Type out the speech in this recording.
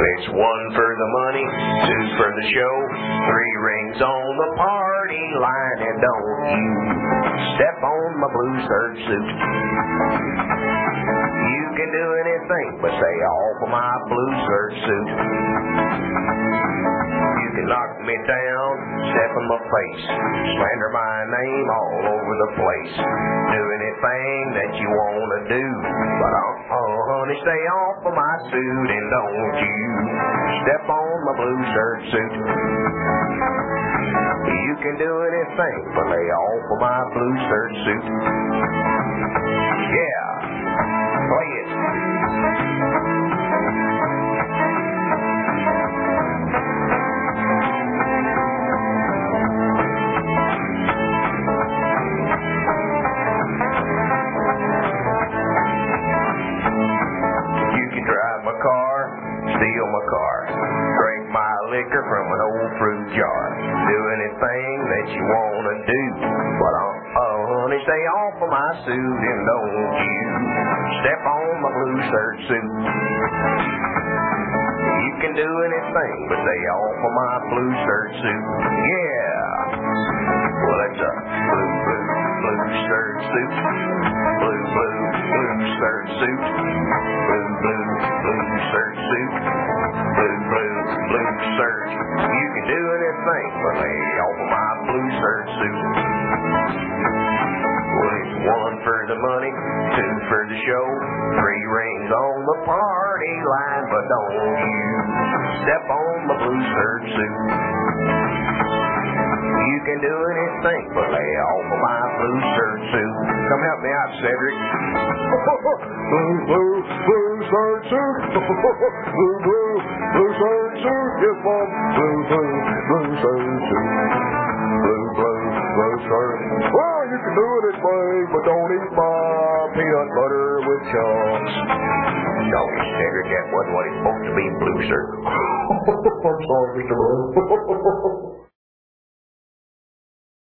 It's 1 for the money, 2 for the show, 3 rings on the party line, and don't you step on my blue serge suit. You can do anything but stay off of my blue serge suit. You can knock me down, step in my face, slander my name all over the place. Do anything that you want to do, but honey, stay off of my suit, and don't you step on my blue serge suit. You can do anything but lay off of my blue serge suit. Yeah, play it. Steal my car, drink my liquor from an old fruit jar. Do anything that you want to do, but honey, stay off of my suit, and don't you step on my blue serge suit. You can do anything but stay off of my blue serge suit. Yeah, well, it's a blue serge suit. Blue serge suit. Blue serge suit. Blue serge. You can do anything but lay off of my blue serge suit. Well, it's 1 for the money, 2 for the show, 3 rings on the party line, but don't you step on my blue serge suit. You can do anything but lay off of my blue serge suit. Come help me out, Cedric. Blue serge suit. Blue serge suit. Yes, Mom. Blue serge suit. Blue serge. Well, you can do anything, but don't eat my peanut butter with chunks. No, Cedric, that wasn't what it's supposed to be, blue, sir. I'm sorry, Mr. Blue.